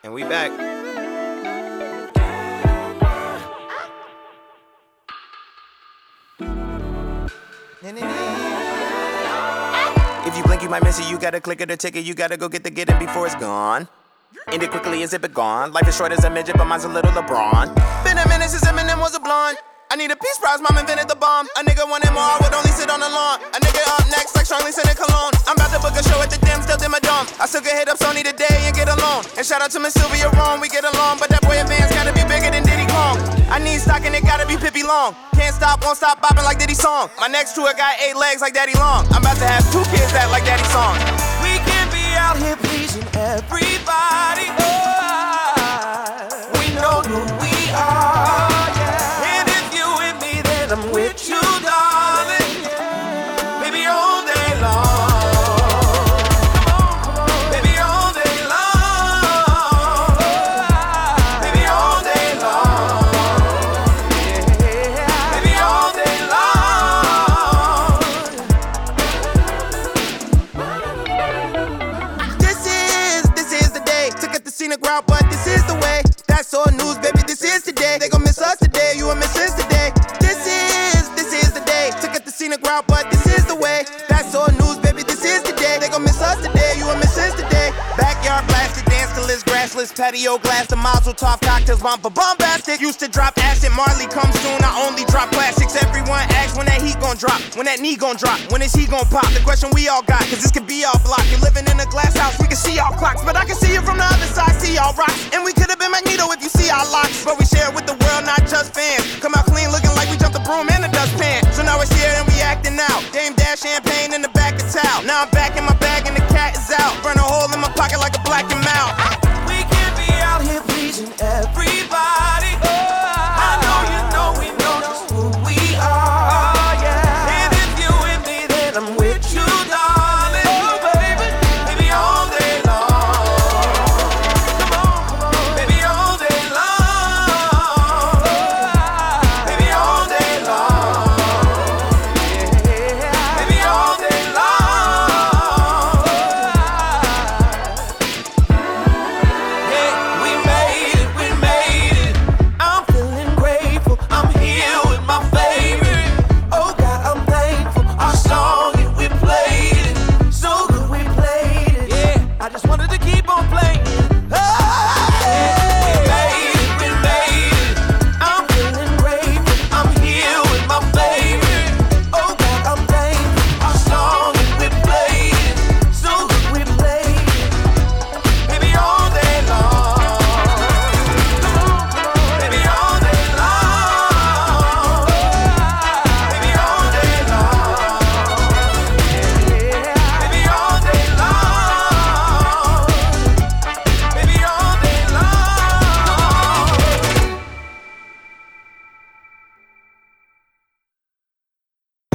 And we back. If you blink, you might miss it. You gotta click it or ticket. You gotta go get it before it's gone. End it quickly and zip it gone. Life is short as a midget, but mine's a little LeBron. Been a minute since Eminem was a blonde. I need a peace prize, mom invented the bomb. A nigga wanted more, I would only sit on the lawn. A nigga up next, like strongly scented cologne. I'm about to book a show at the Dim, still in my dome. I still can hit up Sony today and get alone. And shout out to Miss Sylvia Rome, we get along. But that boy Advance gotta be bigger than Diddy Kong. I need stock and it gotta be Pippi Long. Can't stop, won't stop bopping like Diddy song. My next tour got 8 legs like Daddy Long. I'm about to have 2 kids that like Daddy song. We can't be out here pleasing everybody. We know who we are. I'm with you, darling. Baby, all day long. Baby, all day long. Baby, all day long. Baby, all day long. This is the day. Took it the scenic route, but this is the way. That's all news, baby. This is today. They gon' miss us today. You will miss us today. This is the day. Took it the scenic route, but this is the way. That's all news, baby. This is the day. They gon' miss us today. You will miss us today. Backyard plastic, dance to Liz grassless, patio glass, the Mazel Tov cocktails, bomb for bombastic. Used to drop acid, Marley comes soon. I only drop classics. Everyone asks when that heat gon' drop, when that knee gon' drop, when is he gon' pop? The question we all got, cause this could be our block. You're living in a glass house, we can see our clocks, but I can see you from the other side, see our rocks. And we could've been Magneto if you see our locks, but we share it with the world, not just fans. Come out clean, looking like we jumped the broom in the dustpan. So now it's here and we acting out. Dame Dash champagne in the back of towel. Now I'm back in my bag and the cat is out. Burn a hole in my pocket like a black and mouth. We can't be out here pleasing every